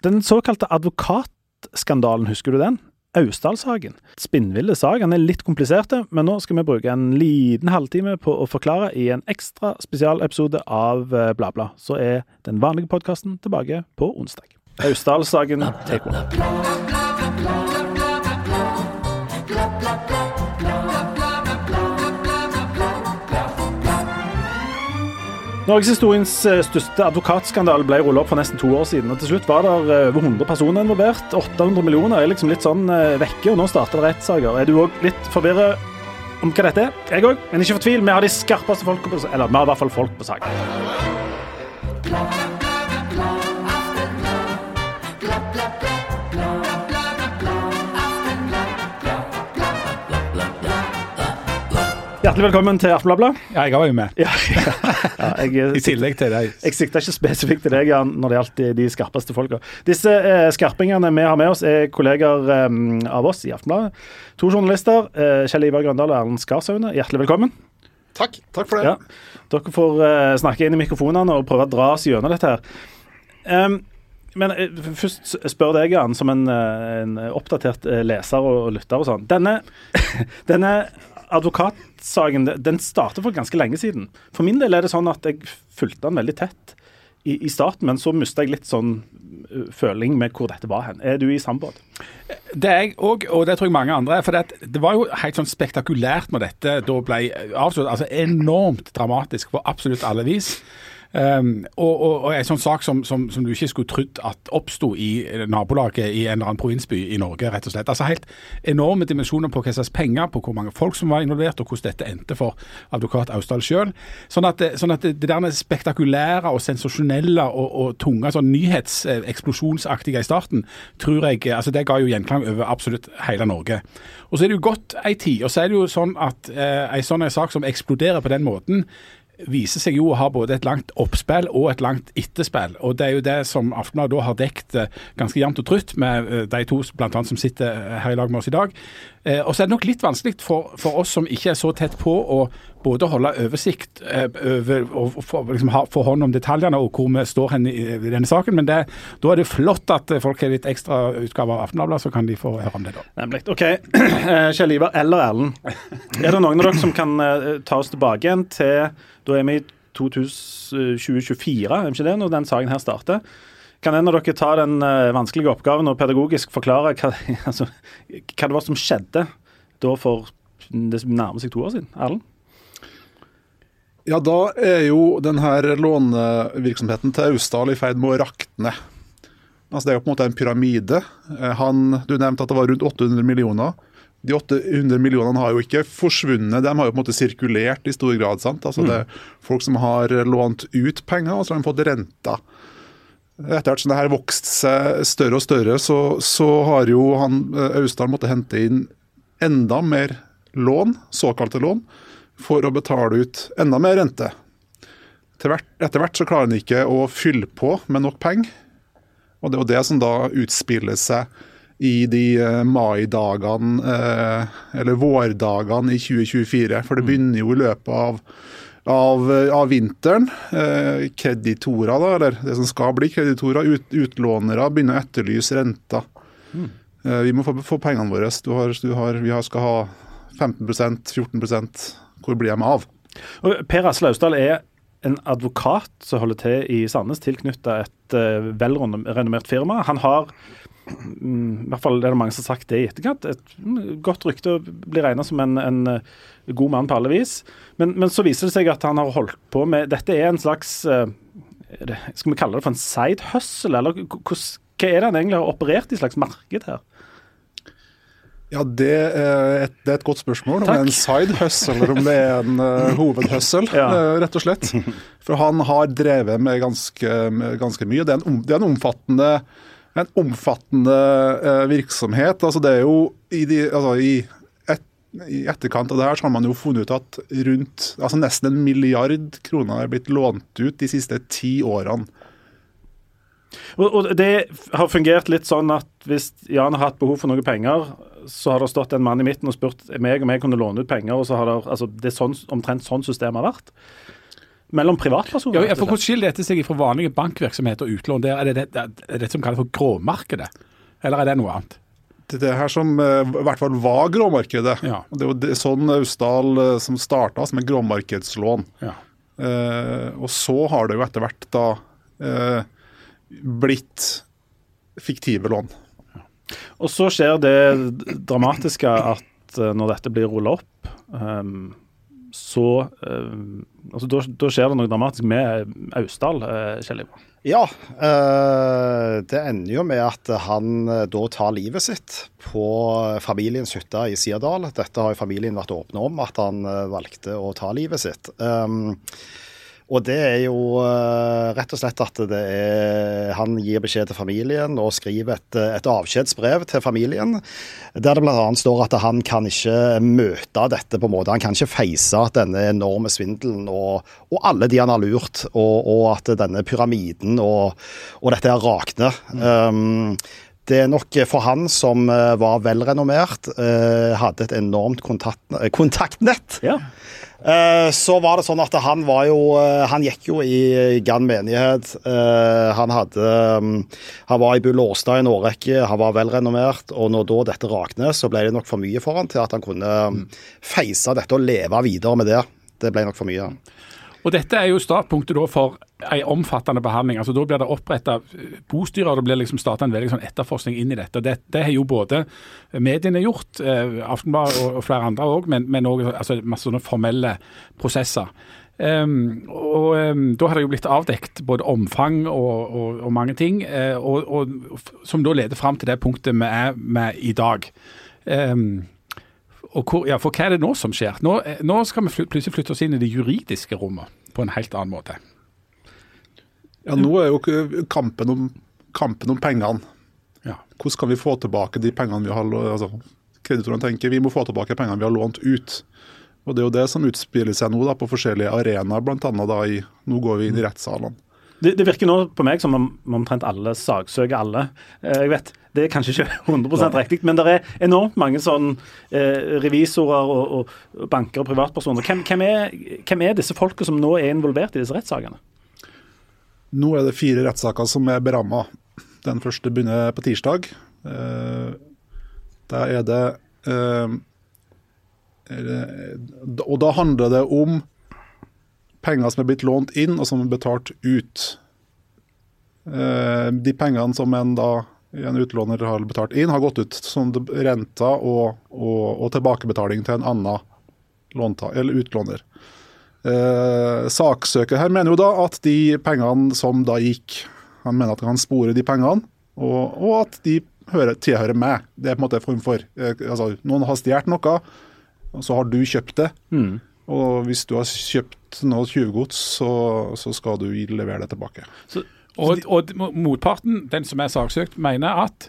Den såkalte advokatskandalen, husker du den? Austdal-saken. Spinnville sag, den litt komplisert, men nå skal vi bruke en liten halvtime på å forklare i en ekstra spesialepisode av BlaBla. Så den vanlige podcasten tilbake på onsdag. Austdal-saken, take one. Norgeshistoriens største advokatskandale ble rullet opp for nesten 2 år siden, og til slutt var det over 100 personer involvert. 800 millioner liksom litt sånn vekke, og nå starter det rettssaker. Du også litt forvirret om hva dette er? Jeg også, men ikke fortvil, vi har de skarpeste folk på saken, eller vi har i hvert fall folk på saken. Hjertelig velkommen til Aftenbladet. Ja, jeg var jo med. I tillegg til deg. Jeg sikter ikke spesifikt til deg, Jan, når det gjaldt de skarpeste folka. Disse skarpingene vi har med oss kolleger av oss i Aftenbladet. 2 journalister, Kjell Ivar Grøndal og Erlend Skarsaune. Hjertelig velkommen. Takk for det. Ja, dere får snakke inn i mikrofonene og prøve å dra oss gjennom dette her. Men først spør deg, Jan, som en oppdatert leser og lytter og sånn. Denne advokatsaken, den startet for ganske lenge siden. For min del det sånn at jeg fulgte den veldig tett i starten, men så mistet jeg litt sånn føling med hvor dette var hen. Du i sambåt? Det jeg også, og det tror jeg mange andre for det var jo helt sånn spektakulært når dette da ble avsluttet, altså enormt dramatisk på absolutt alle vis. Og en sånn sak som du ikke skulle trodd at oppstod i nabolaget i en eller annen provinsby i Norge, rett og slett. Altså helt enorme dimensjoner på hva slags penger, på hvor mange folk som var involvert, og hvordan dette endte for advokat Austdal selv. Sånn at det der spektakulære og sensasjonelle og tunge, sånn nyhetseksplosjonsaktige i starten, tror jeg, altså det ga jo gjenklang over absolutt hele Norge. Og så det jo gått en tid, og så det jo sånn at en sånn sak som eksploderer på den måten, viser seg jo å ha både et langt oppspill og et langt etterspill. Og det jo det som Aftenbladet da har dekt ganske jevnt og trutt med de 2 blant annet som sitter her i lag med oss i dag. Og så det nok litt vanskelig for oss som ikke så tett på å både holde oversikt over og liksom få hånd om detaljene og hvor vi står hen i denne saken, men da det flott at folk har litt ekstra utgave av Aftenbladet, så kan de få høre om det da. Nemlig. Ok, Kjell Ivar eller Erlend. Det noen av dere som kan ta oss tilbake igjen til, da vi i 2024, ikke det, når den saken her starter? Kan en av dere ta den vanskelige oppgaven og pedagogisk forklare hva det var som skjedde da for det som nærmer seg 2 år siden? Erlend? Ja, da jo denne lånevirksomheten til Austdal i ferd med å rakne. Altså det jo på en måte en pyramide. Du nevnte at det var rundt 800 millioner. De 800 millionene har jo ikke forsvunnet, de har jo på en måte sirkulert i stor grad, sant? Altså det folk som har lånt ut penger, og så har de fått renta. Etter hvert som det her vokst seg større og større, så har jo Austdal måtte hente inn enda mer lån, såkalte lån, for å betale ut enda mer rente. Etter hvert så klarer han ikke å fylle på med nok penger, og det er det som da utspiller seg i de maidagene, eller vårdagene i 2024, for det begynner jo i løpet av vinteren. Kreditorer da, eller det som skal bli kreditorer, utlånere begynner å etterlyse renta. Vi må få pengene våre. Vi skal ha 15%, 14%. Hvor blir de av? Og Per Asle Austdal en advokat som holder til i Sandnes, tilknyttet et velrenommert firma. Han har, i hvert fall det mange som har sagt det i etterkant, et godt rykte å bli regnet som en god mann på alle vis. Men så viser det seg at han har holdt på med, dette en slags, skal vi kalle det for en side hustle, eller hva det han egentlig har operert i slags marked her? Ja, det et godt spørsmål. Om det en side hustle, eller om det en hovedhustle, rett og slett. For han har drevet med ganske mye. Det en omfattende virksomhet. Altså det jo i etterkant av det her så har man jo funnet ut at nesten 1 milliard kroner blitt lånt ut de siste 10 årene. Og det har fungert litt sånn at hvis Jan har hatt behov for noen penger, så har det stått en mann i midten og spurt meg om jeg kunne låne ut penger, og så har det, altså det omtrent sånn systemet har vært. Mellom privatpersoner? Ja, for hvordan skiller dette seg fra vanlige bankvirksomheter og utlån? Der er det som kalles for gråmarkedet, eller er det noe annet? Det her som i hvert fall var gråmarkedet. Ja. Det var sånn Austdal som startet som en gråmarkedslån. Ja. Og så har det jo etter hvert da blitt fiktive lån. Ja. Og så skjer det dramatiske at når dette blir rullet opp, altså da skjer det noe dramatisk med Austdal, Kjell Ivar. Ja, det ender jo med at han da tar livet sitt på familiens hytte i Sirdal. Dette har jo familien vært åpne om, at han valgte å ta livet sitt. Og det er jo rett og slett at han gir beskjed til familien og skriver et avskjedsbrev til familien, der det blant annet står at han kan ikke møte dette på en måte. Han kan ikke feise denne enorme svindelen og alle de han har lurt, og at denne pyramiden og dette her rakner. Det er nok for han som var velrenommert, hadde et enormt kontaktnett. Ja. Så var det sånn at han gikk jo i Gann menighet. Han var i Bull Årstad i en årrekke, han var velrenommert, og når da dette raknet, så ble det nok for mye for han til at han kunne feise dette og leve videre med det. Det ble nok for mye. Og dette er jo startpunktet da for en omfattende behandling. Altså da blir det opprettet bostyrer, og det blir liksom startet en veldig sånn etterforskning inn i dette. Og det har jo både mediene gjort, Aftenblad og flere andre også, men også altså, masse sånne formelle prosesser. Da har det jo blitt avdekt både omfang og mange ting, og som da leder frem til det punktet vi er med i dag. For hva er det nå som skjer? Nå skal vi plutselig flytte oss inn i det juridiske rommet på en helt annen måte. Ja, nå er jo kampen om pengene. Ja. Hvordan kan vi få tilbake de pengene vi har, kreditorene tenker vi må få tilbake pengene vi har lånt ut. Og det er jo det som utspiller seg nå da, på forskjellige arenaer, blant annet da nå går vi inn i rettssalene. Det virker nå på meg som om omtrent alle saksøker alle. Jeg vet, det er kanskje ikke 100% riktig, men det er enormt mange sånn revisorer og banker og privatpersoner. Hvem er disse folka som nå er involvert i disse rettssakene? Nå er det 4 rettssaker som er berammet. Den første begynner på tirsdag. Da er det og da handler det om penger som er blitt lånt inn og som er betalt ut. De pengene som en utlåner har betalt inn, har gått ut som renta og tilbakebetaling til en annen utlåner. Saksøker her mener jo da at de pengene som da gikk, han mener at han kan spore de pengene, og at de tilhører meg. Det er på en måte en form for, noen har stjert noe, og så har du kjøpt det. Og hvis du har kjøpt noe tjuvgods, så skal du levere det tilbake. Og motparten, den som er saksøkt, mener at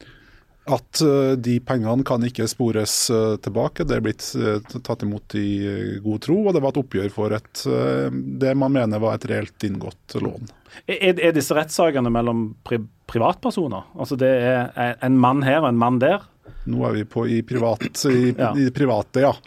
de pengene kan ikke spores tilbake. Det er blitt tatt imot i god tro, og det var et oppgjør for det man mener var et reelt inngått lån. Er disse rettssakene mellom privatpersoner? Altså det er en mann her og en mann der? Nå er vi i private, ja.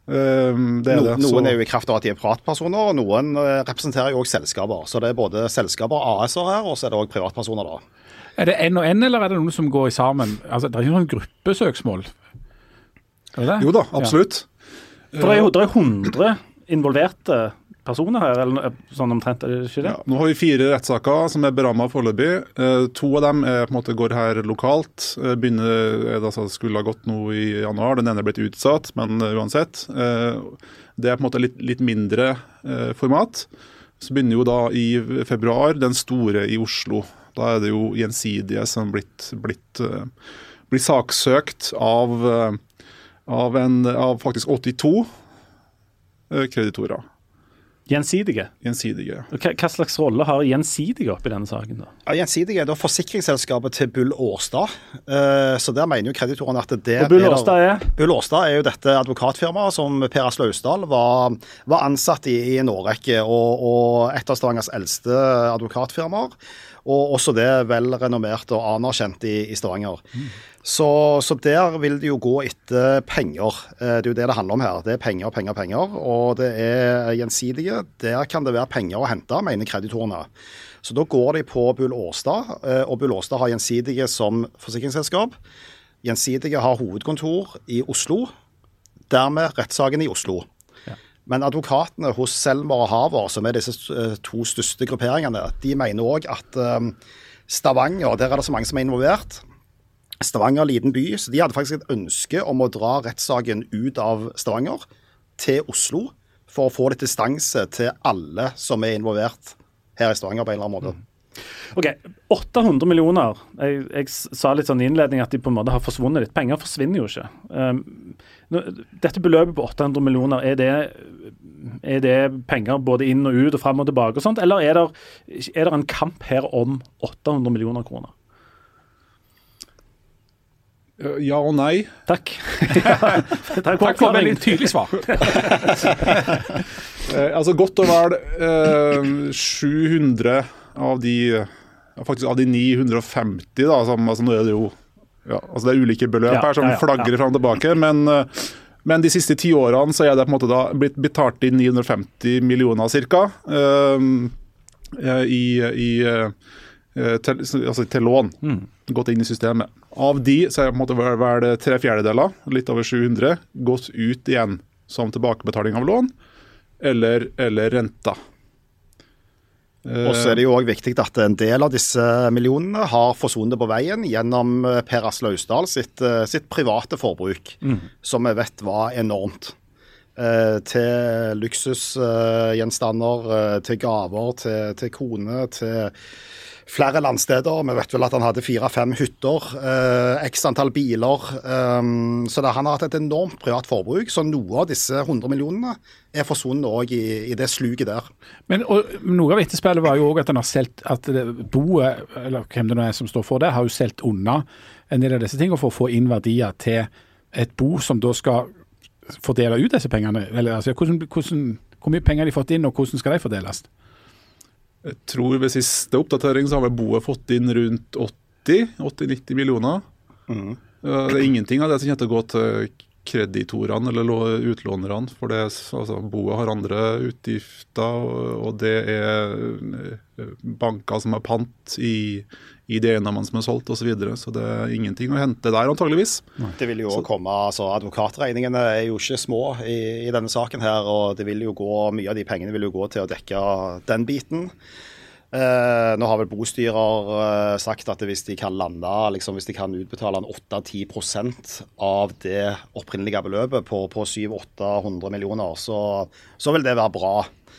Noen er jo i kraft av at de er privatpersoner, og noen representerer jo også selskaper. Så det er både selskaper og AS-er her, og så er det også privatpersoner da. Er det en og en, eller er det noen som går sammen? Altså, det er jo noen gruppesøksmål. Er det det? Jo da, absolutt. Ja. For det er 100 involverte personer her, eller sånn omtrent, er det ikke det? Ja, nå har vi 4 rettssaker som er berammet foreløpig. 2 av dem på en måte går her lokalt. Skulle ha gått nå i januar, den ene er blitt utsatt, men uansett. Det er på en måte litt mindre format. Så begynner jo da i februar den store i Oslo. Da er det jo Gjensidige som blir saksøkt av faktisk 82 kreditorer. Gjensidige? Gjensidige. Hva slags rolle har Gjensidige oppi denne saken da? Ja, Gjensidige er da forsikringsselskapet til Bull Årstad. Så der mener jo kreditorene at det... Og Bull Årstad er? Bull Årstad er jo dette advokatfirmaet som Per Asle Austdal var ansatt i en årrekke, og et av Stavangers eldste advokatfirmaer. Og også det vel renommert og anerkjent i Stavanger. Så der vil det jo gå etter penger. Det er jo det handler om her. Det er penger, penger, penger. Og det er gjensidige. Der kan det være penger å hente, mener kreditorene. Så da går de på Bull Årstad, og Bull Årstad har gjensidige som forsikringsselskap. Gjensidige har hovedkontor i Oslo. Dermed rettssaken i Oslo. Men advokatene hos Selmer og Haver, som er disse to største grupperingene, de mener også at Stavanger, der er det så mange som er involvert. Stavanger er liten by, så de hadde faktisk et ønske om å dra rettssaken ut av Stavanger til Oslo, for å få det distanse til alle som er involvert her i Stavanger på en eller annen måte. Ok, 800 millioner. Jeg sa litt sånn i innledning at de på en måte har forsvunnet litt. Penger forsvinner jo ikke. Dette beløpet på 800 millioner, er det penger både inn og ut og frem og tilbake og sånt, eller er det en kamp her om 800 millioner kroner? Ja og nei. Takk. Takk for veldig tydelig svar. Altså godt og vel 700 av de 950 da, altså nå er det jo altså det er ulike beløp her som flagger fram og tilbake, men de siste 10 årene så er det på en måte da blitt betalt inn 950 millioner cirka til lån, gått inn i systemet. Av de så er det på en måte vel 3/4, litt over 700, gått ut igjen som tilbakebetaling av lån eller renta. Og så er det jo også viktig at en del av disse millionene har forsvunnet på veien gjennom Per Asle Austdal sitt private forbruk, som vi vet var enormt. Til luksusgjenstander, til gaver, til kone, til flere landsteder. Vi vet vel at han hadde 4-5 hytter, x antall biler. Så han har hatt et enormt privat forbruk, så noe av disse 100 millionene er forsvunnet også i det sluket der. Men noe av etterspillet var jo også at han har selv, at boet, eller hvem det nå er som står for det, har jo selv unna en del av disse tingene for å få inn verdier til et bo som da skal fordele ut disse pengene. Eller, altså, hvor mye penger har de fått inn, og hvordan skal de fordeles? Jeg tror ved siste oppdatering så har vi boet fått inn rundt 80-90 millioner. Det er ingenting av det som kommer til å gå til kreditorene eller utlånerne, for det, altså, boet har andre utgifter, og det er banker som er pant i de eiendommene som er solgt og så videre, så det er ingenting å hente der antageligvis. Det vil jo komme, altså advokatregningene er jo ikke små i denne saken her, og det vil jo gå, mye av de pengene vil jo gå til å dekke den biten. Nå har vel bostyrer sagt at hvis de kan lande, liksom, hvis de kan utbetale 8-10% av det opprinnelige beløpet på 700-800 millioner, så vil det være bra.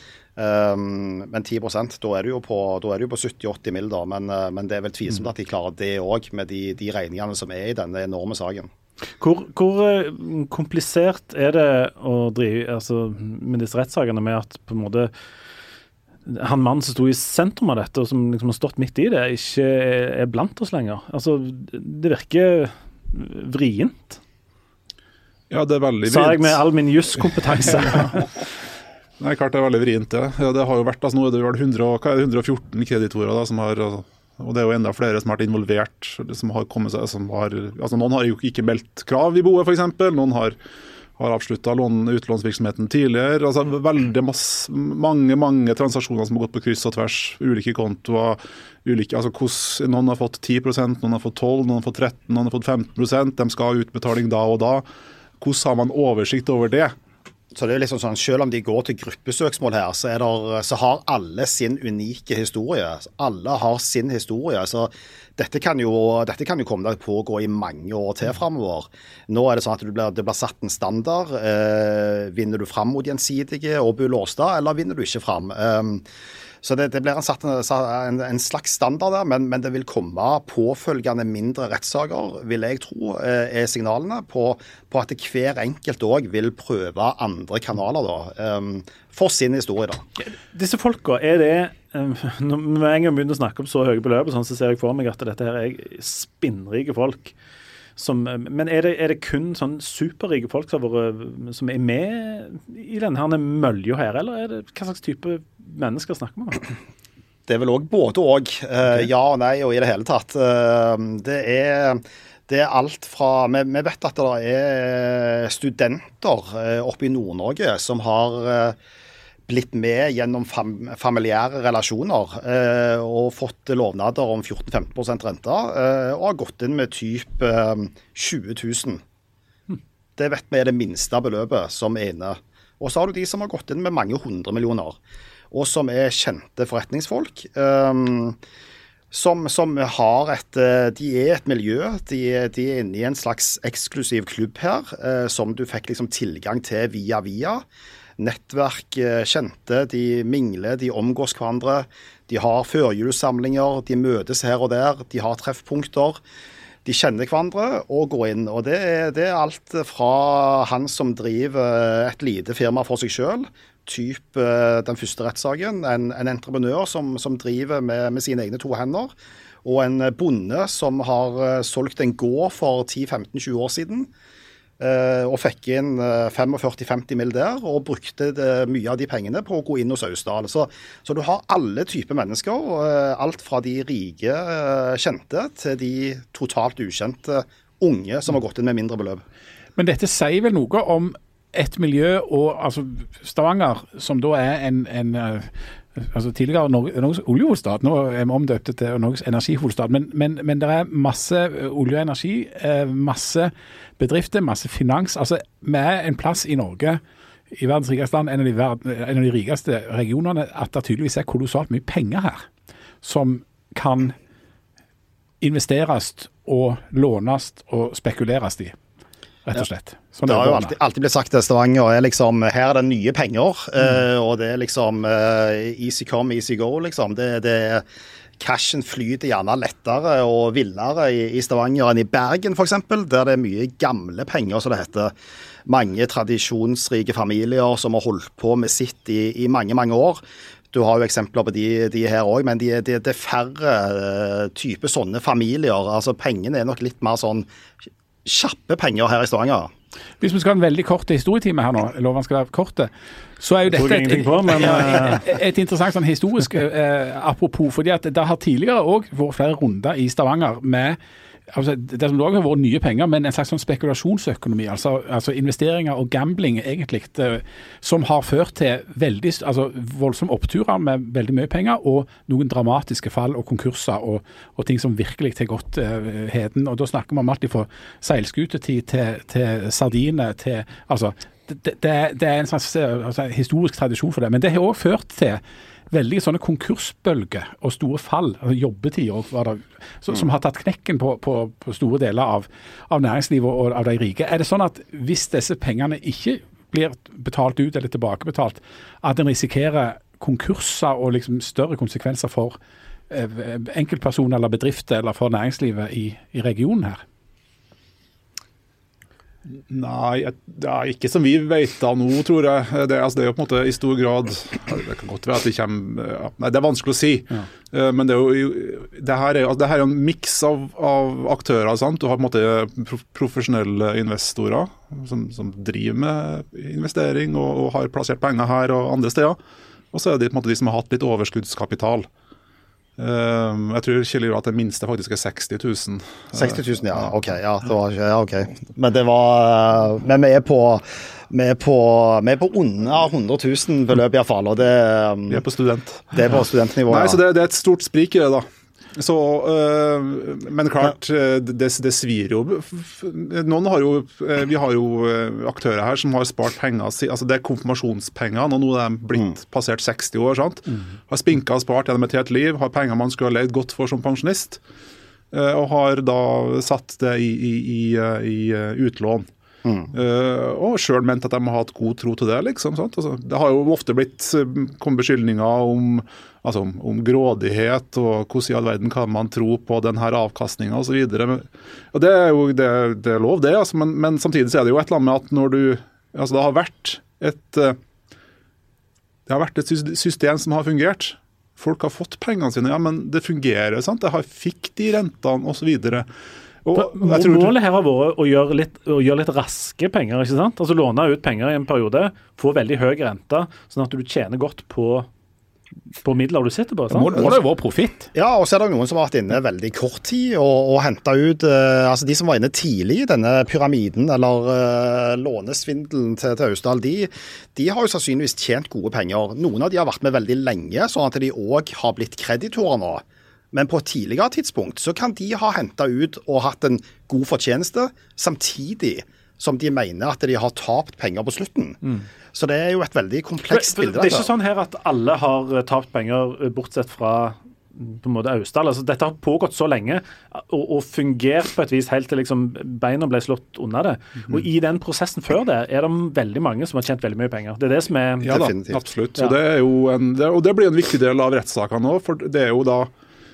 Men 10%, da er det jo på 70-80 mil da, men det er vel tvilsomt at de klarer det også med de regningene som er i denne enorme saken. Hvor komplisert er det å drive med disse rettssakene med at på en måte han mannen som sto i sentrum av dette, og som liksom har stått midt i det, ikke er blant oss lenger? Altså, det virker vrient. Ja, det er veldig vrient. Sa jeg med all min juskompetanse. Nei, klart det er veldig vrient, det. Ja, det har jo vært, nå er det vel 114 kreditorer da, som har, og det er jo enda flere som har vært involvert, som har kommet seg, noen har jo ikke meldt krav i boet for eksempel, noen har avsluttet utlånsvirksomheten tidligere, altså veldig mange transaksjoner som har gått på kryss og tvers, ulike kontoer, noen har fått 10%, noen har fått 12%, noen har fått 13%, noen har fått 15%, de skal ha utbetaling da og da. Hvordan har man oversikt over det? Så det er liksom sånn, selv om de går til gruppesøksmål her, så har alle sin unike historie. Alle har sin historie, så dette kan jo komme til å pågå i mange år til fremover. Nå er det sånn at det blir satt en standard. Vinner du frem mot gjensidige og Bull Årstad, eller vinner du ikke frem? Så det blir en slags standard der, men det vil komme påfølgende mindre rettssaker, vil jeg tro, er signalene på at hver enkelt også vil prøve andre kanaler da, for sin historie da. Disse folka, er det, når vi en gang begynner å snakke om så høye beløp, så ser jeg for meg at dette her er spinnrike folk. Men er det kun sånn superrike folk som er med i denne mølja her, eller er det hva slags type mennesker snakker man om? Det er vel også både og. Ja og nei og i det hele tatt. Det er alt fra Vi vet at det er studenter oppe i Nord-Norge som har blitt med gjennom familiære relasjoner og fått lovnader om 14-15% rente og har gått inn med typ 20 000. Det vet vi er det minste beløpet som er inne. Og så har du de som har gått inn med mange 100 millioner, og som er kjente forretningsfolk, som har de er et miljø, de er inne i en slags eksklusiv klubb her, som du fikk liksom tilgang til via. Nettverk, kjente, de mingler, de omgås hverandre, de har førjulssamlinger, de møtes her og der, de har treffpunkter. De kjenner hverandre og går inn, og det er alt fra han som driver et lite firma for seg selv, typ den første rettssaken, en entreprenør som driver med sine egne 2 hender, og en bonde som har solgt en gård for 10-15-20 år siden, og fikk inn 45-50 mil der, og brukte mye av de pengene på å gå inn hos Austdal. Så du har alle typer mennesker, alt fra de rike, kjente, til de totalt ukjente unge som har gått inn med mindre beløp. Men dette sier vel noe om et miljø, og altså Stavanger, som da er en altså tidligere Norges oljehovedstad, nå er vi omdøpt til Norges energihovedstad, men det er masse olje og energi, masse bedrifter, masse finans. Altså, vi er en plass i Norge, i verdens rikeste land, en av de rikeste regionene, at det tydeligvis er kolossalt mye penger her, som kan investeres og lånes og spekuleres i. Rett og slett. Sånn det har jo alltid blitt sagt at Stavanger er liksom, her er det nye penger, og det er liksom easy come, easy go, liksom. Cashen flyter gjerne lettere og villere i Stavanger enn i Bergen, for eksempel, der det er mye gamle penger, så det heter. Mange tradisjonsrike familier som har holdt på med sitt i mange, mange år. Du har jo eksempler på de her også, men det er færre typer sånne familier. Altså, pengene er nok litt mer sånn kjappe penger her i Stavanger. Hvis vi skal ha en veldig kort historietime her nå, loven skal være korte, så er jo dette et interessant sånn historisk apropos, fordi at det har tidligere også vært flere runder i Stavanger med altså, det som også har vært nye penger, men en slags sånn spekulasjonsøkonomi, altså investeringer og gambling egentlig, som har ført til veldig voldsomme oppturer med veldig mye penger, og noen dramatiske fall og konkurser og ting som virkelig har gått heden. Og da snakker vi om alt fra seilskutetid til sardiner til, altså, det er en slags historisk tradisjon for det, men det har også ført til veldig sånne konkursbølger og store fall, altså jobbetider som har tatt knekken på store deler av næringslivet og av de rike. Er det sånn at hvis disse pengene ikke blir betalt ut eller tilbakebetalt, at en risikerer konkurser og liksom større konsekvenser for enkeltpersoner eller bedrifter eller for næringslivet i regionen her? Nei, ikke som vi vet da nå, tror jeg. Det er jo på en måte i stor grad, det kan godt være at det kommer, nei, det er vanskelig å si, men det her er jo en mix av aktører, sant? Du har på en måte profesjonelle investorer som driver med investering og har plassert penger her og andre steder, og så er det på en måte de som har hatt litt overskuddskapital. Jeg tror Kjell at det minste faktisk er 60 000. 60 000, ja. Ok. Ja, ok. Men det var men vi er på under 100 000 beløp i hvert fall, og det Vi er på student. Det er på studentnivå. Nei, så det er et stort sprik i det da. Så, men klart, det svir jo. Vi har jo aktører her som har spart penger, altså det er konfirmasjonspenger, nå er de blitt passert 60 år, sant? Har spinket og spart gjennom et helt liv, har penger man skulle ha leid godt for som pensjonist, og har da satt det i utlån. Og selv ment at de har hatt god tro til det, liksom, sant? Altså, det har jo ofte kommet beskyldninger om grådighet og hvordan i all verden kan man tro på denne avkastningen og så videre. Og det er jo det er lov det, altså, men samtidig så er det jo et eller annet med at når det har vært et system som har fungert. Folk har fått pengene sine, ja, men det fungerer, sant? Det har fikk de rentene og så videre. Målet her har vært å gjøre litt raske penger, ikke sant? Altså låne ut penger i en periode, få veldig høy rente, sånn at du tjener godt på på midler du sitter på. Det må det jo være profitt. Ja, og så er det noen som har vært inne veldig kort tid og hentet ut, altså de som var inne tidlig i denne pyramiden, eller lånesvindelen til Austdal, de har jo sannsynligvis tjent gode penger. Noen av de har vært med veldig lenge, sånn at de også har blitt kreditorer nå. Men på et tidligere tidspunkt så kan de ha hentet ut og hatt en god fortjeneste, samtidig som de mener at de har tapt penger på slutten. Så det er jo et veldig komplekst bilde. Det er ikke sånn her at alle har tapt penger, bortsett fra på en måte Austdal. Altså, dette har pågått så lenge og fungert på et vis helt til liksom, beina ble slått under det. Og i den prosessen før det er det veldig mange som har tjent veldig mye penger. Det er det som er... Ja da, absolutt. Så det er jo og det blir en viktig del av rettssakene også, for det er jo da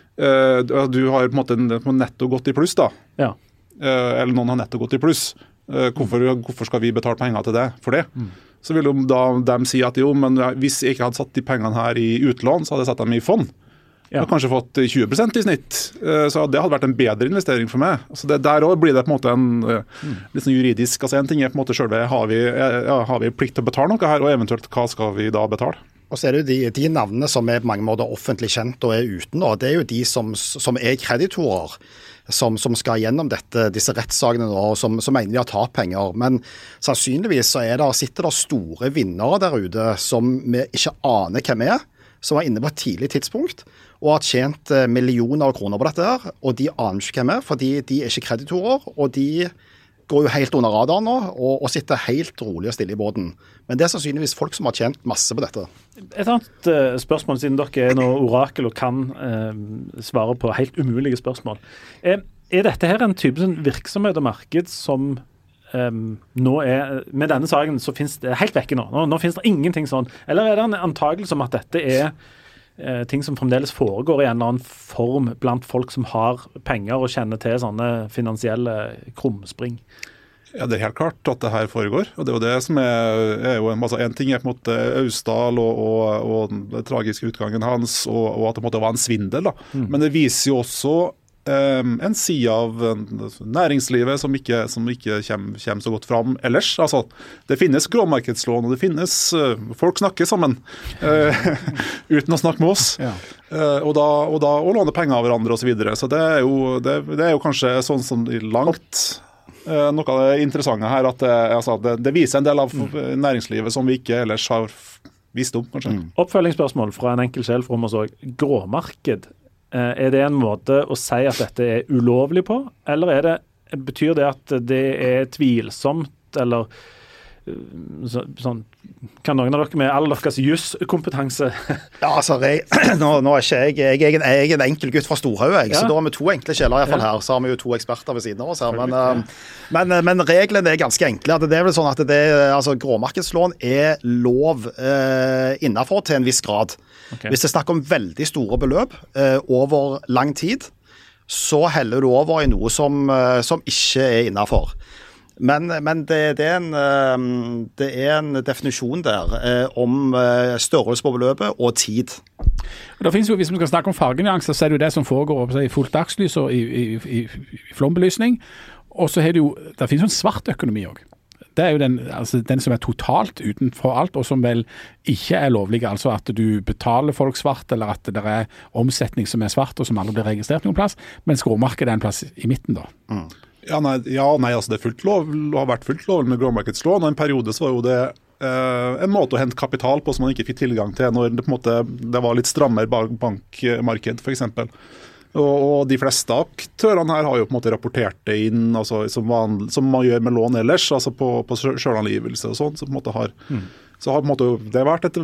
du har på en måte netto gått i pluss da. Ja. Eller noen har netto gått i pluss. Hvorfor skal vi betale penger til det for det? Så vil jo da de si at jo, men hvis jeg ikke hadde satt de pengene her i utlån, så hadde jeg satt dem i fond. Jeg har kanskje fått 20% i snitt, så det hadde vært en bedre investering for meg. Så der også blir det på en måte en litt sånn juridisk, altså en ting er på en måte selve, har vi plikt til å betale noe her, og eventuelt hva skal vi da betale? Og så er det jo de navnene som er på mange måter offentlig kjent og er uten, og det er jo de som er kreditorer, som skal gjennom disse rettssakene nå, og som mener de har tapt penger. Men sannsynligvis så sitter det store vinnere der ute som vi ikke aner hvem er, som var inne på et tidlig tidspunkt, og har tjent millioner av kroner på dette her, og de aner ikke hvem er, fordi de er ikke kreditorer, og de går jo helt under radaren nå, og sitter helt rolig og stille i båten. Men det er sannsynligvis folk som har tjent masse på dette. Et annet spørsmål, siden dere er noe orakel og kan svare på helt umulige spørsmål. Er dette her en type sånn virksomhet og marked som nå med denne saken så finnes det helt vekke nå. Nå finnes det ingenting sånn. Eller er det en antagelse om at dette er ting som fremdeles foregår i en eller annen form blant folk som har penger og kjenner til sånne finansielle krumspring? Ja, det er helt klart at det her foregår. Og det er jo det som er jo en ting er på en måte Austdal og den tragiske utgangen hans, og at det måtte være en svindel. Da. Men det viser jo også en side av næringslivet som ikke kommer så godt fram ellers. Altså, det finnes gråmarkedslån, og det finnes folk snakker sammen uten å snakke med oss. Ja. Og låne penger av hverandre og så videre. Så det er jo kanskje sånn som langt noe av det interessante her, at det viser en del av næringslivet som vi ikke ellers har visst om, kanskje. Oppfølgingsspørsmål fra en enkel sjel fra oss også. Gråmarked. Er det en måte å si at dette er ulovlig på, eller betyr det at det er tvilsomt, eller sånn, kan noen av dere med all deres juskompetanse? Ja, altså, nå er ikke jeg er en enkel gutt fra Storhaug, så da har vi to enkle kjeller i hvert fall her, så har vi jo to eksperter ved siden av oss her, men reglene er ganske enkle. Det er vel sånn at gråmarkedslån er lov innenfor til en viss grad. Okay. Hvis det snakker om veldig store beløp over lang tid, så heller du over i noe som ikke er innenfor. Men det er en definisjon der om størrelse på beløpet og tid. Det finnes jo, hvis vi skal snakke om fargenyanser, så er det jo det som foregår i fullt dagslys og i flombelysning. Og så er det jo, det finnes jo en svart økonomi også. Det er jo den som er totalt utenfor alt, og som vel ikke er lovlig. Altså at du betaler folk svart, eller at det er omsetning som er svart, og som aldri blir registrert noen plass, mens gråmarkedet er en plass i midten da. Ja, nei, altså det er fullt lov, har vært fullt lov med gråmarkedslån, og en periode så var jo det en måte å hente kapital på som man ikke fikk tilgang til når det, på en måte, det var litt strammere bankmarked, for eksempel. Og de fleste aktørene her har jo på en måte rapportert det inn altså, som man gjør med lån ellers, altså på selvangivelse og sånn, så på en måte har så har på en måte, det har vært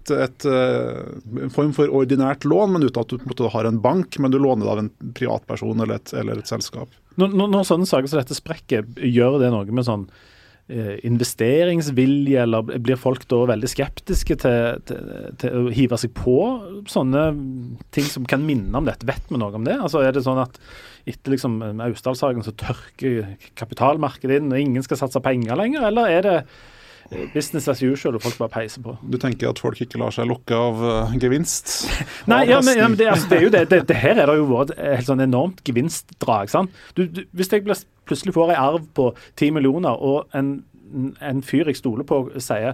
en form for ordinært lån, men uten at du på en måte har en bank, men du låner det av en privatperson eller et selskap. Når sånne saker som dette sprekker, gjør det noe med sånn investeringsvilje, eller blir folk da veldig skeptiske til å hive seg på sånne ting som kan minne om dette? Vet vi noe om det? Altså er det sånn at etter liksom Austdal-saken så tørker kapitalmarkedet inn, og ingen skal satse penger lenger, eller er det business as usual, og folk bare peiser på? Du tenker at folk ikke lar seg lokke av gevinst? Nei, men det er jo det. Det her er det jo vært et helt sånn enormt gevinstdrag, sant? Hvis jeg plutselig får en arv på 10 millioner, og en fyr jeg stoler på sier,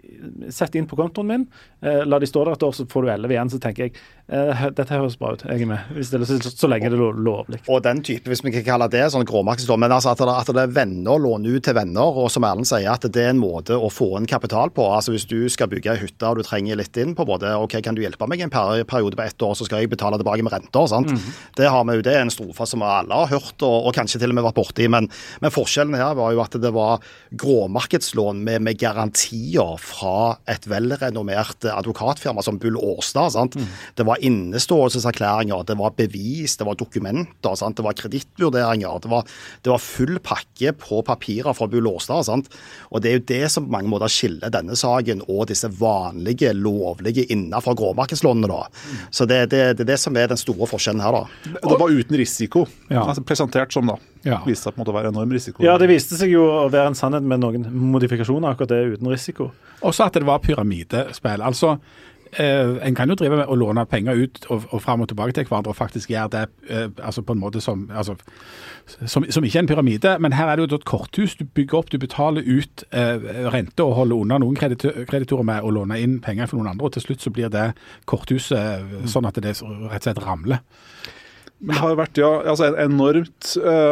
sett inn på kontoen min, la de stå der et år, så får du 11 igjen, så tenker jeg, dette høres bra ut, jeg med, hvis det er så lenge det er lovlig. Og den type, hvis vi kan kalle det sånn gråmarkedslån, men altså at det er venner låner ut til venner, og som Erlend sier, at det er en måte å få en kapital på. Altså hvis du skal bygge en hytte, og du trenger litt inn på både, ok, kan du hjelpe meg en periode på 1 år, så skal jeg betale tilbake med renter, sant? Det har vi jo, det er en strofe som alle har hørt, og kanskje til og med vært borti, men forskjellen her var jo at det var gråmarkedslån med garantier fra et velrenommert advokatfirma som Bull Årstad, sant? Det var inneståelseserklæringer, det var bevis, det var dokumenter, sant? Det var kredittvurderinger, det var full pakke på papirer fra Bull Årstad, sant? Og det er jo det som på mange måter skiller denne saken og disse vanlige, lovlige innenfor gråmarkedslånene da. Så det er det som er den store forskjellen her da. Det var uten risiko, altså presentert som da. Viste seg på en måte å være enorm risiko. Ja, det viste seg jo å være en sannhet med noen modifikasjoner, akkurat det uten risiko. Også at det var pyramidespill. Altså, en kan jo drive med å låne penger ut og frem og tilbake til hverandre og faktisk gjøre det altså på en måte som ikke en pyramide, men her er det jo et korthus du bygger opp, du betaler ut rente og holder unna noen kreditorer med å låne inn penger for noen andre, og til slutt så blir det korthuset sånn at det rett og slett ramler. Men det har jo vært altså en enormt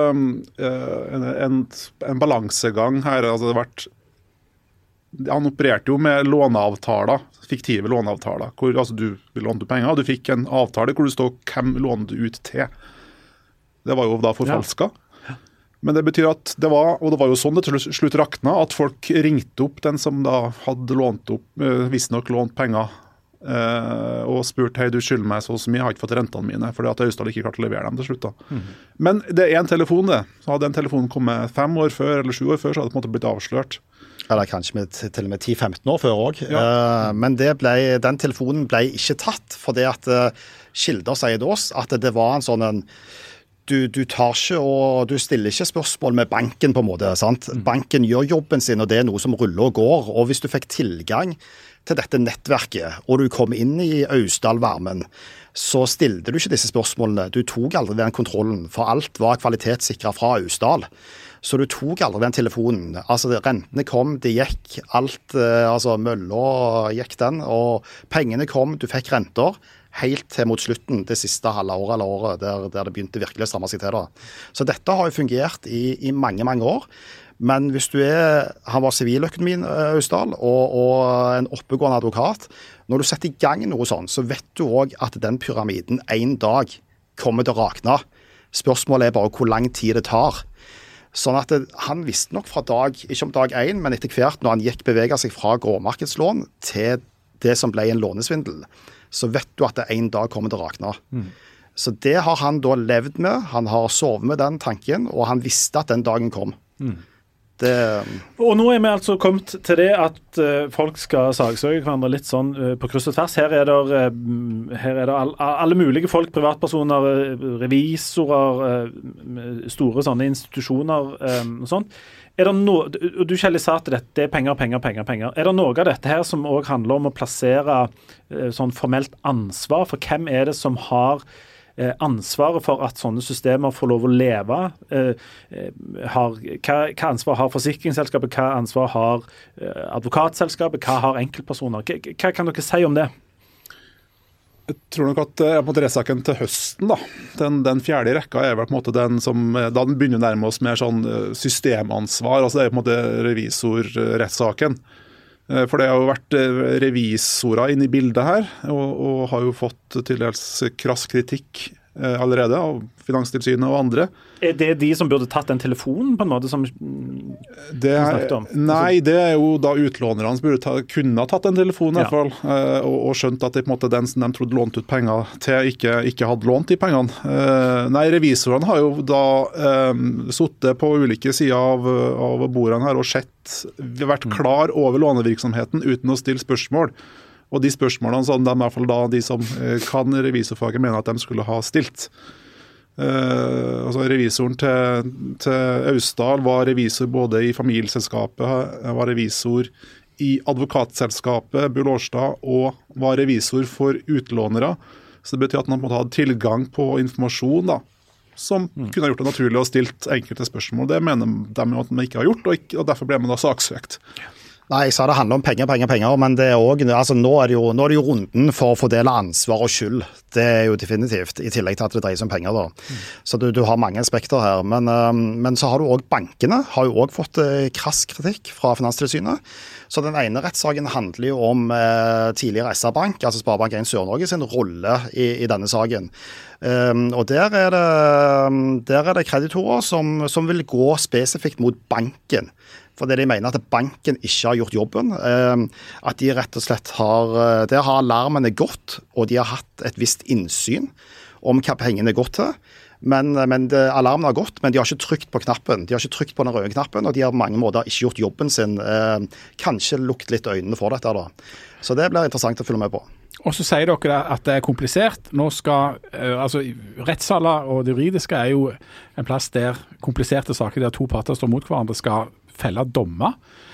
en balansegang her. Altså det har vært, han opererte jo med låneavtaler, fiktive låneavtaler, hvor altså du lånte penger, og du fikk en avtale hvor det står hvem låner du ut til. Det var jo da forfalska. Men det betyr at det var, og det var jo sånn det til slutt rakna, at folk ringte opp den som da hadde lånt opp, visstnok lånt penger, og spurt, hei, du skylder meg så mye, jeg har ikke fått rentene mine, fordi at Austdal ikke klarte å levere dem til slutt da. Men det er en telefon det. Så hadde den telefonen kommet 5 år før, eller 7 år før, så hadde det på en måte blitt avslørt. Eller kanskje til og med 10-15 år før også. Men den telefonen ble ikke tatt, fordi at kilder sier til oss at det var en sånn du tar ikke og du stiller ikke spørsmål med banken på en måte, sant? Banken gjør jobben sin, og det er noe som ruller og går, og hvis du fikk tilgang til dette nettverket, og du kom inn i Austdal-varmen, så stilte du ikke disse spørsmålene. Du tok aldri den kontrollen, for alt var kvalitetssikret fra Austdal. Så du tok aldri den telefonen. Altså, rentene kom, det gikk, alt, altså mølla gikk den, og pengene kom, du fikk renter, helt til mot slutten, det siste halve året eller året, der det begynte virkelig å stramme seg til da. Så dette har jo fungert i mange, mange år. Men hvis han var siviløkonomien Austdal og en oppegående advokat, når du setter i gang noe sånt, så vet du også at den pyramiden en dag kommer til å rakne. Spørsmålet er bare hvor lang tid det tar. Sånn at han visste nok fra ikke om dag 1, men etter hvert når han beveget seg fra gråmarkedslån til det som ble en lånesvindel, så vet du at det en dag kommer til å rakne. Så det har han da levd med, han har sovet med den tanken, og han visste at den dagen kom. Og nå er vi altså kommet til det at folk skal saksøke hverandre litt sånn på kryss og tvers. Her er det alle mulige folk, privatpersoner, revisorer, store sånne institusjoner og sånt. Er det du Kjell sa at det er penger. Er det noe av dette her som også handler om å plassere sånn formelt ansvar for hvem er det som har ansvaret for at sånne systemer får lov å leve? Hva ansvar har forsikringsselskapet, hva ansvar har advokatselskapet, hva har enkeltpersoner? Hva kan dere si om det? Jeg tror nok at på rettssaken til høsten, da, den fjerde rekka er vel på en måte den som, da den begynner å nærme oss mer sånn systemansvar, altså det er på en måte revisorrettssaken. For det har jo vært revisorer inne i bildet her, og har jo fått til dels krass kritikk allerede av Finanstilsynet og andre. Er det de som burde tatt den telefonen på en måte som snakket om? Nei, det er jo da utlånerne som burde kunne ha tatt den telefonen i hvert fall, og skjønt at det på en måte den som de trodde lånt ut penger til ikke hadde lånt de pengene. Nei, revisorene har jo da suttet på ulike sider av bordene her og vært klar over lånevirksomheten uten å stille spørsmål. Og de spørsmålene som de, i hvert fall da, de som kan revisorfaget mener at de skulle ha stilt. Altså revisoren til Austdal var revisor både i familieselskapet, var revisor i advokatselskapet Bull Årstad og var revisor for utlånere. Så det betyr at man måtte ha tilgang på informasjon da, som kunne ha gjort det naturlig å stilt enkelte spørsmål. Det mener de at man ikke har gjort, og derfor ble man da saksøkt. Nei, jeg sa det handler om penger, men det er også, altså nå er det jo runden for å fordele ansvar og skyld. Det er jo definitivt, i tillegg til at det dreier seg om penger da. Så du har mange aspekter her, men så har du også bankene, har jo også fått krass kritikk fra Finanstilsynet. Så den ene rettssaken handler jo om tidligere SR-Bank, altså Sparebank 1 Sør-Norge sin rolle i denne saken. Og der er det kreditorer som vil gå spesifikt mot banken. Fordi de mener at banken ikke har gjort jobben. At de rett og slett der har alarmene gått, og de har hatt et visst innsyn om hva pengene er gått til. Men alarmen har gått, men de har ikke trykt på knappen. De har ikke trykt på den røde knappen, og de har på mange måter ikke gjort jobben sin. Kanskje lukt litt øynene for dette da. Så det blir interessant å følge med på. Og så sier dere at det er komplisert. Nå skal, rettssaler og det juridiske er jo en plass der kompliserte saker der to parter står mot hverandre skal felle dommer.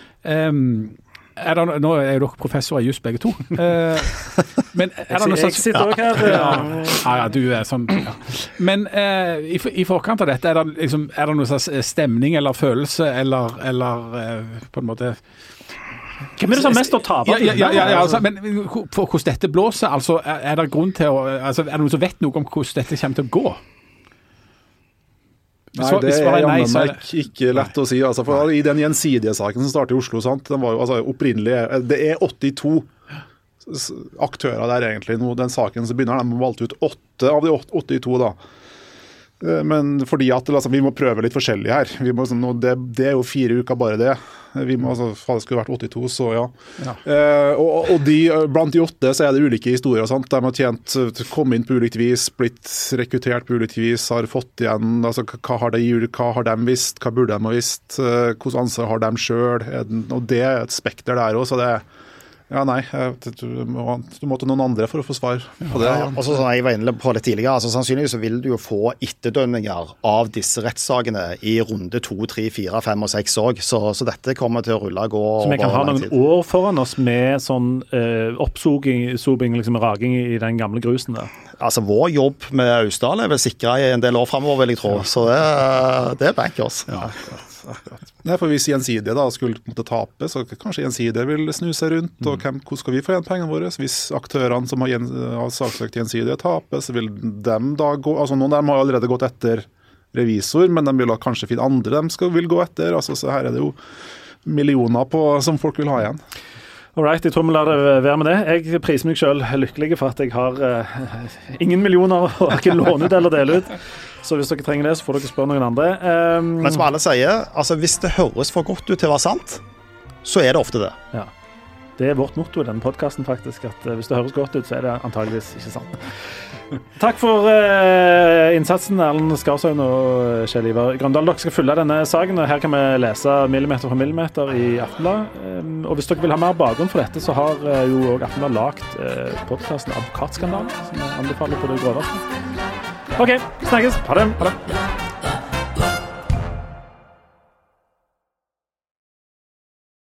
Nå er dere professorer i just begge to. Men er det noe jeg sitter også her. Ja, du er sånn. Ja. Men i forkant av dette, er det noe slags stemning eller følelse, eller på en måte... Hvem er det som mest å tape? Men for hvordan dette blåser, altså, er det grunn til å... Altså, er det noen som vet noe om hvordan dette kommer til å gå? Nei, det er jammen meg ikke lett å si. Altså, for i den gjensidige saken som startet i Oslo, sant, den var jo opprinnelig... Det er 82 aktører der egentlig. Nå, den saken som begynner, de har valgt ut 8 av de 82 da. Men fordi at vi må prøve litt forskjellig her. Det er jo 4 uker bare det. Det skulle vært 82, så ja. Og blant de 8 så er det ulike historier. Sant? De har kommet inn på ulikt vis, blitt rekruttert på ulikt vis, har fått igjen, hva har de visst, hva burde de ha visst, hvordan ansvar har de selv, og det er et spekter der også, så det du må til noen andre for å få svar på det. Ja. Og så som jeg var inne på litt tidligere, altså sannsynligvis så vil du jo få etterdønninger av disse rettssakene i runde 2, 3, 4, 5 og 6 også, så dette kommer til å rulle og gå. Så vi kan ha noen år foran oss med sånn oppsoping, liksom raging i den gamle grusen der. Altså vår jobb med Austdal er vel sikret i en del år fremover, vil jeg tro, så det er bankers. Ja. Nei, for hvis Gjensidige da skulle måtte tape, så kanskje Gjensidige vil snu seg rundt, og hvordan skal vi få igjen pengene våre? Hvis aktørene som har saksøkt Gjensidige tape, så vil de da gå, altså noen av dem har allerede gått etter revisor, men de vil da kanskje finne andre de vil gå etter, altså så her er det jo millioner som folk vil ha igjen. Alright, jeg tror vi lar det være med det. Jeg priser meg selv lykkelig for at jeg har ingen millioner å ikke låne ut eller dele ut. Så hvis dere trenger det, så får dere spørre noen andre. Men som alle sier, altså hvis det høres for godt ut til å være sant, så er det ofte det. Ja. Det er vårt motto i denne podcasten faktisk, at hvis det høres godt ut, så er det antageligvis ikke sant. Takk for innsatsen, Erlend Skarsøyen og Kjell Ivar Grøndal. Dere skal følge denne saken, og her kan vi lese millimeter for millimeter i Aftenbladet. Og hvis dere vil ha mer bakgrunn for dette, så har jo også Aftenbladet lagt podcasten Advokatskandalen, som jeg anbefaler på det groveste. Ok, snakkes. Ha det.